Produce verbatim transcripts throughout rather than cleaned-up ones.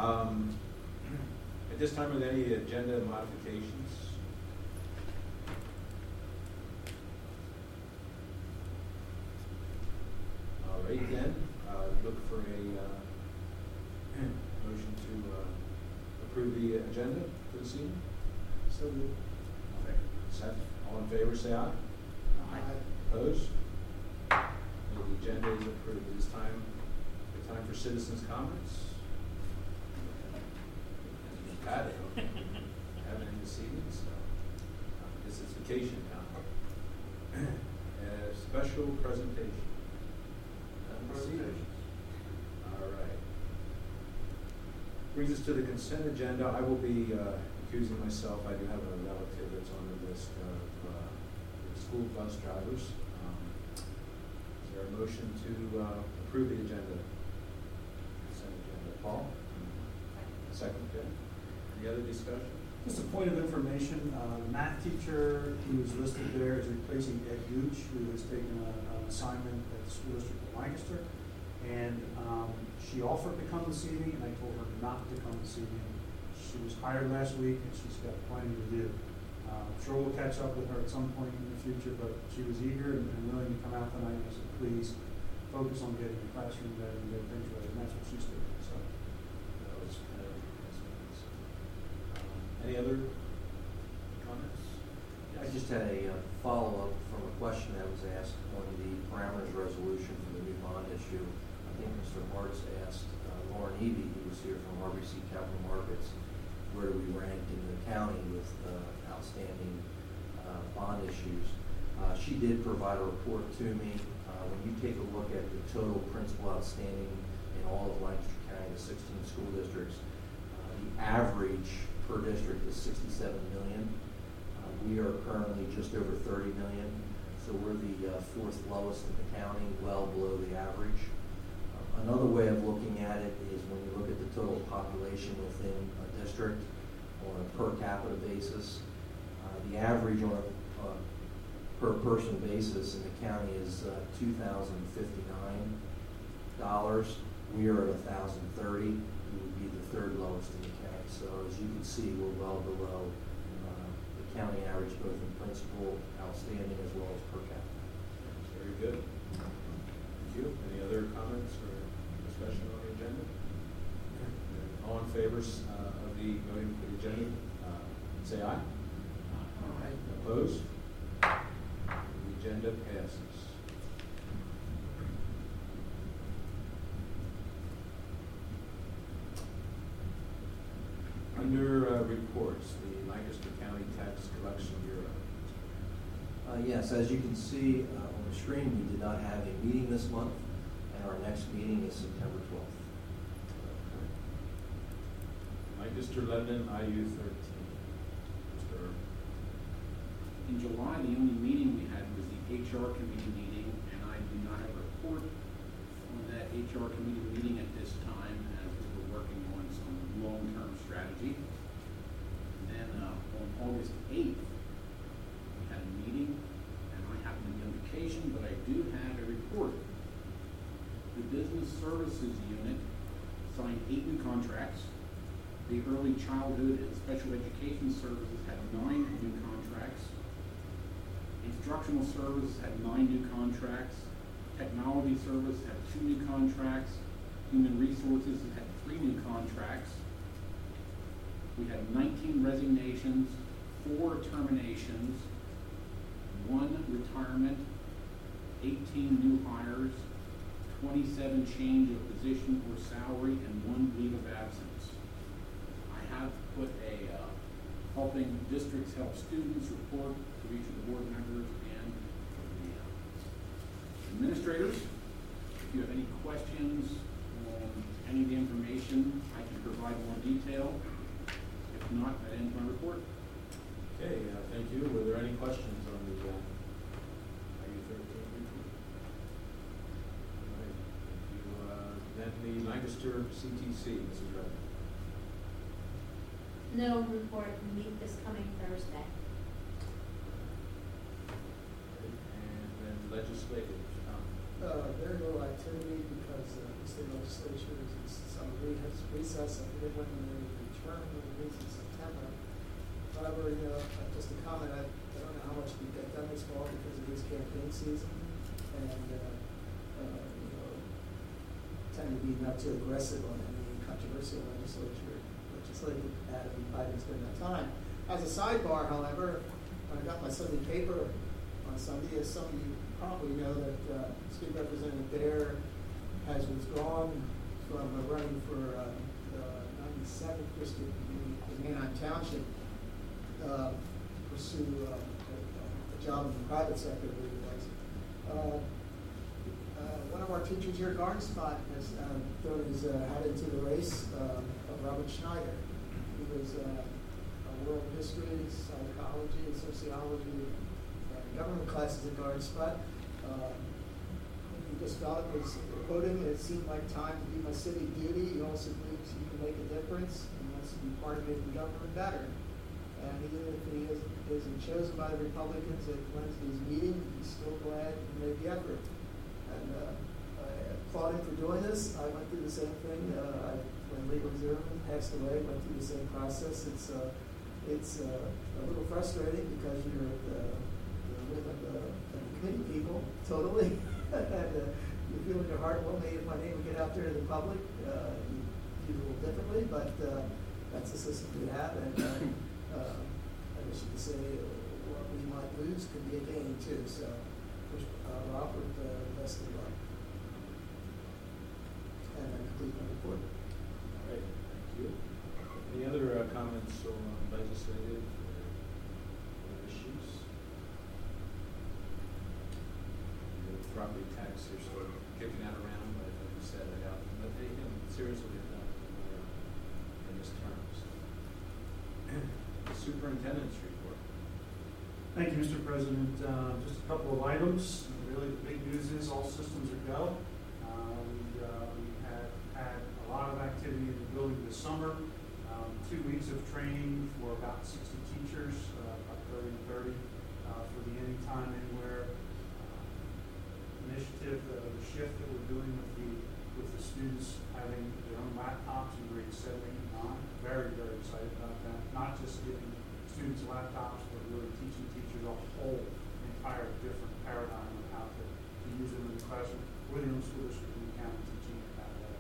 Um, at this time, are there any agenda modifications? All right, then, uh, look for a uh, motion to uh, approve the agenda for this evening. So moved. Second. All in favor, say aye. Aye. Opposed? The agenda is approved. It is time, the time for citizens' comments. You've got it. Haven't any this evening, so I guess it's vacation time. A special presentation. Haven't this evening. All right. Brings us to the consent agenda. I will be uh, accusing myself. I do have a relative that's on the list of uh, school bus drivers. Um, is there a motion to uh, approve the agenda? Consent agenda. Paul? Second, Ken? Any other discussion? Just a point of information, uh, the math teacher who is listed there is replacing Ed Gooch, who has taken a, an assignment at the school district of Lancaster. And um, she offered to come this evening, and I told her not to come this evening. She was hired last week, and she's got plenty to do. Uh, I'm sure we'll catch up with her at some point in the future, but she was eager and, and willing to come out tonight. I said, please focus on getting the classroom ready and get things ready, and that's what she's doing. So, That was kind of um, any other comments? I just had a uh, follow-up from a question that was asked on the parameters resolution for the new bond issue. I think Mister Hartz asked uh, Lauren Eby, who was here from R B C Capital Markets, where do we rank in the county with uh, outstanding uh, bond issues. Uh, she did provide a report to me. Uh, when you take a look at the total principal outstanding in all of Lancaster County, the sixteen school districts, uh, the average per district is sixty-seven million. Uh, we are currently just over thirty million, so we're the uh, fourth lowest in the county, well below the average. Uh, another way of looking at it is when you look at the total population within a district on a per capita basis. Uh, the average on a uh, per person basis in the county is uh, two thousand fifty-nine dollars. We are at one thousand thirty. We would be the third lowest in the county. So as you can see, we're well below uh, the county average, both in principal outstanding as well as per capita. Very good. Thank you. Any other comments or discussion on the agenda? All in favor uh, of the voting for the agenda, uh, say aye. Aye. Opposed? The agenda passes. Under uh, reports, the Lancaster County Tax Collection Bureau. Uh, yes, as you can see uh, on the screen, we did not have a meeting this month, and our next meeting is September twelfth. Lancaster Lebanon I U thirteen. Mister Irvin. In July, the only meeting we had was the H R committee meeting, and I do not have a report on that H R committee meeting at this time, as we were working on some long-term strategy. And then uh, on August eighth, we had a meeting, and I happened to be on vacation, but I do have a report. The Business Services Unit signed eight new contracts. The Early Childhood and Special Education Services had nine new contracts. Instructional Services had nine new contracts. Technology Service had two new contracts. Human Resources had three new contracts. We had nineteen resignations, four terminations, one retirement, eighteen new hires, twenty-seven change of position or salary, and one leave of absence. I have put a uh, helping districts help students report to each of the board members and the uh, administrators. If you have any questions on any of the information, I can provide more detail. If not, that ends my report. Okay, uh, thank you. Were there any questions on the uh, I U thirteen report? All right, thank you. Uh, then the Lancaster C T C, Missus Redmond. No report. We meet this coming Thursday. And then legislative. Um, Uh, very little activity because uh, the state legislature is in some recess recess. I forget when they return, when it is in September. However, you know, uh, just a comment, I, I don't know how much we get done this fall because it is campaign season, and, uh, uh, you know, tend to be not too aggressive on any controversial legislature, legislative items during that time. As a sidebar, however, when I got my Sunday paper on Sunday, as some of you probably know, that uh, State Representative Baer has withdrawn from uh, running for uh, the ninety-seventh district in Manheim Township, uh, pursue uh, a, a job in the private sector, I believe it was. Uh, uh, one of our teachers here at Garden Spot has uh, thrown his uh, hat into the race um, of Robert Schneider. He was uh, a world history, psychology, sociology, and government classes at Garden Spot. Uh, he just felt it was quoting, it seemed like time to do my civic duty. He also believes he can make a difference and wants to be part of making government better. And even if he isn't, isn't chosen by the Republicans at Wednesday's meeting, he's still glad he made the effort. And uh, I applaud him for doing this. I went through the same thing. Uh, I, when Leroy Zimmerman passed away, went through the same process. It's uh, it's uh, a little frustrating because you're at the, the whim of the, the committee people, totally. and uh, you feel in your heart, well, maybe if my name would get out there to the public, uh, you do a little differently, but uh, that's the system we have. And uh, uh, I guess you could say uh, what we might lose could be a gain too. So, wish uh, Robert uh, the best of luck. And I complete my report. All right, thank you. Any other uh, comments on legislative uh, issues? The property tax, you're sort of kicking that around, but I think you said it out. But they can seriously enough in this terms. The superintendent's report. Thank you, Mister President. Uh, just a couple of items. Really, the big news is all systems are go. Uh, we, uh, we had had a lot of activity in the building this summer. Um, two weeks of training for about sixty teachers, uh, about thirty and thirty, uh, for the Anytime, Anywhere uh, initiative, uh, the shift that we're doing with the with the students having their own laptops in grades seven, eight, and nine. Very, very excited about that. Not just giving students laptops, but really teaching teachers a whole entire different paradigm of how to, to use them in the classroom within the school district and county, teaching it that way.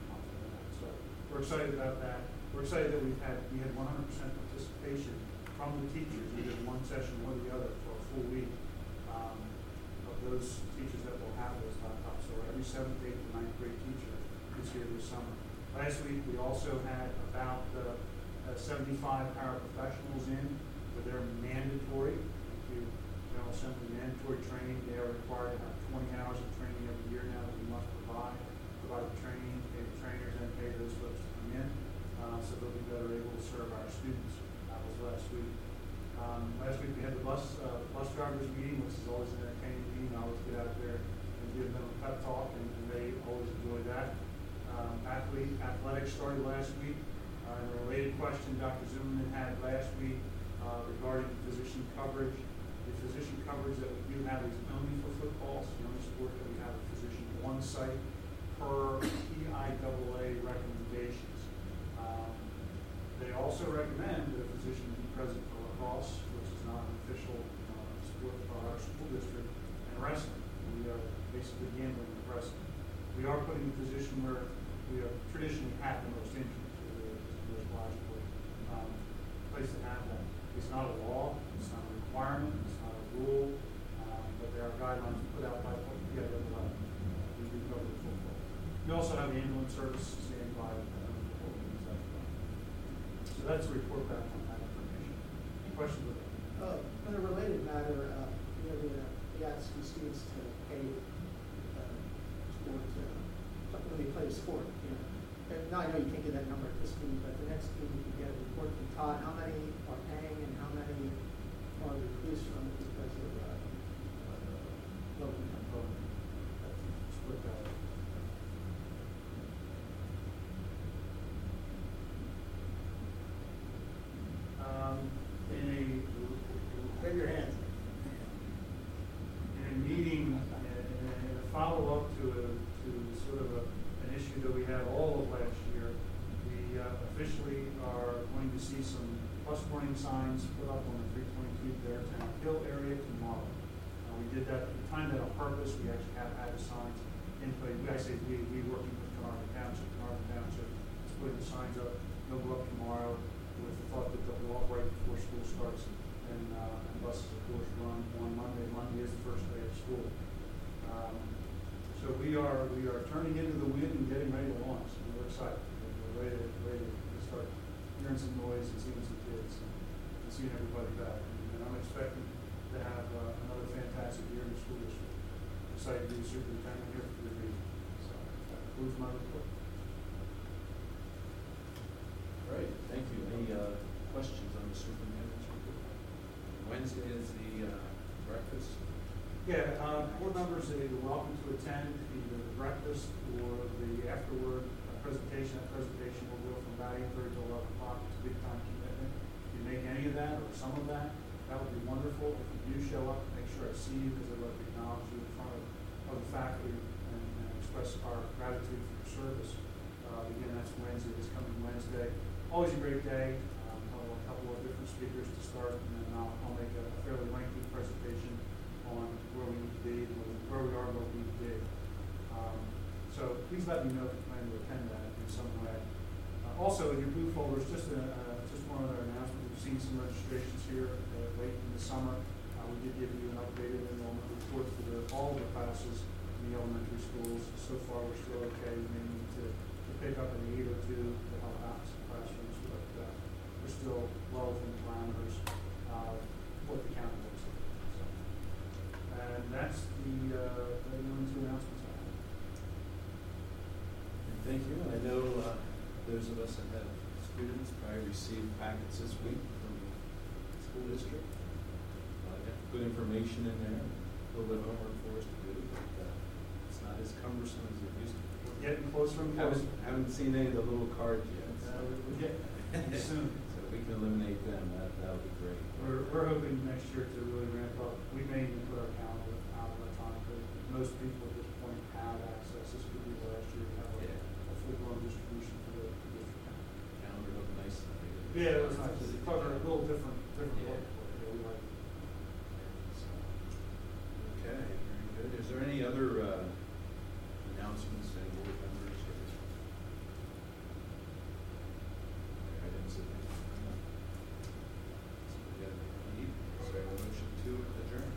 So we're excited about that. We're excited that we've had we had one hundred percent participation from the teachers, either one session or the other, for a full week um, of those teachers that will have those laptops. So every seventh, eighth, and ninth grade teacher is here this summer. Last week we also had about uh, uh, seventy-five paraprofessionals in with their mandatory, thank you, General Assembly, mandatory training. They are required to have twenty hours of training every year now that we must provide. Provide the training, pay the trainers, and pay those folks to come in. Uh, so they'll be better able to serve our students. That was last week. Um, last week we had the bus uh, bus drivers meeting, which is always an entertaining meeting. I always get out there and give them a pep talk, and, and they always enjoy that. Um, athlete athletics started last week. Uh, and a related question Doctor Zimmerman had last week uh, regarding physician coverage. The physician coverage that we do have is only for football. It's the only sport that we have a physician on site per P I A A recommendations. Um, they also recommend that a physician be present for lacrosse, which is not an official uh, sport for our school district, and wrestling. We are basically gambling with wrestling. We are putting a position where we have traditionally had the most injuries. It's the most logical um, place to have that. It's not a law, it's not a requirement, it's not a rule, um, but there are guidelines put out by the P I A A. We do cover the football. We also have the ambulance service standing by uh, the buildings as well. So that's a report back on that information. Any questions with that? Uh, on a related matter, uh, you know, we, uh, we ask the students to pay uh, sport, uh, when they play a sport, you know. And now I know you can't get that number at this meeting, but the next meeting you can get a report from Todd, how many are paying and how many are reduced from it because of uh, uh, low income program. Split that up. Um, in a Wave your hands. in a meeting, in a, in a follow-up to a, to sort of a, an issue that we had all of last year, we uh, officially are going to see some bus warning signs put up on the three twenty-two Beartown Hill area tomorrow. Uh, we did that, we timed that on purpose, we actually have had the signs in place. I say we, we working with Carnarvon Township, Carnarvon Township is putting the signs up, they'll go up tomorrow with the thought that they'll go up right before school starts. And, uh, and buses, of course, run on Monday. Monday is the first day of school. Um, so we are, we are turning into the wind and getting ready to launch, and we're excited. We're ready to, ready to start hearing some noise and seeing some kids and, and seeing everybody back. And, and I'm expecting to have uh, another fantastic year in the school district. Excited to be the superintendent here for the region. So that concludes my report. All right, thank you. Any uh, questions on the superintendent's report? Wednesday is the uh, breakfast. Yeah, uh, board members, they are welcome to attend either the breakfast or the afterward uh, presentation. That presentation will go from about eight thirty to eleven o'clock. It's a big time commitment. If you make any of that or some of that, that would be wonderful. If you do show up, make sure I see you because I'd like to acknowledge you in front of, of the faculty and, and express our gratitude for your service. Uh, again, that's Wednesday, this coming Wednesday. Always a great day. Um, I'll have a couple of different speakers to start, and then I'll, I'll make a, a fairly lengthy presentation on where we need to be, where we are, where we need to be. Um, so please let me know if you plan to attend that in some way. Uh, also, in your blue folders, just a, uh, just one other announcement. We've seen some registrations here uh, late in the summer. Uh, we did give you an updated enrollment report for the, all of the classes in the elementary schools. So far, we're still okay. We may need to, to pick up an eight or two to help out some classrooms, but uh, we're still well within the parameters of what the county looks like. So, and that's the, uh, the only two announcements I have. Thank you. I know uh, those of us that have students probably received packets this week from the school district. Uh, got good information in there, a little bit of homework for us to do, but uh, it's not as cumbersome as it used to be. We're getting closer and closer. Haven't, haven't seen any of the little cards yet. So. Uh, we're getting soon. So if we can eliminate them, that that would be great. We're, we're hoping next year to really ramp up. We may even put our calendar out of time, but most people at this point have access. This could be the last year to have a, Yeah. a full-blown distribution for the, for the district. Calendar looked nice. Yeah, it was nice. It's covered a little different, different Yeah. look. Yeah, we like it. So, okay, very good. Is there any other uh, announcements and board members? Or, I didn't see anything. So we got a need. Is there a motion to adjourn?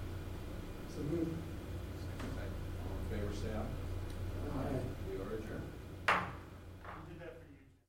So move. Second. All in favor, say aye. Aye. We are adjourned.